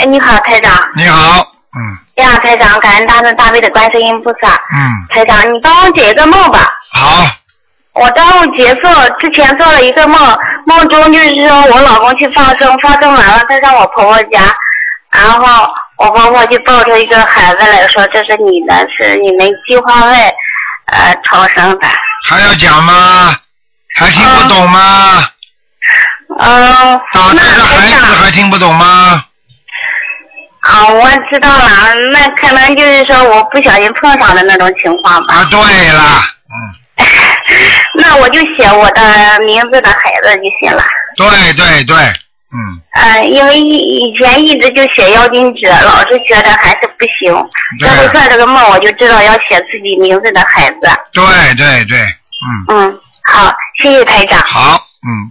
哎，你好，台长。 你好， 呀，台长，感恩大悲的观世音菩萨。台长，你帮我解一个梦吧。 好。 我刚之前做了一个梦，梦中就是说我老公去放生完了，他上我婆婆家，然后我婆婆就抱出一个孩子来说，这是你的，是你们计划外超生的。 还要讲吗？还听不懂吗？打胎的孩子还听不懂吗？ 我知道了，那可能就是说我不小心碰上的那种情况吧。 对了， 那我就写我的名字的孩子就行了。 对， 因为以前一直就写妖精纸，老是觉得还是不行。这回做这个梦，我就知道要写自己名字的孩子。 对， 好，谢谢台长。 好，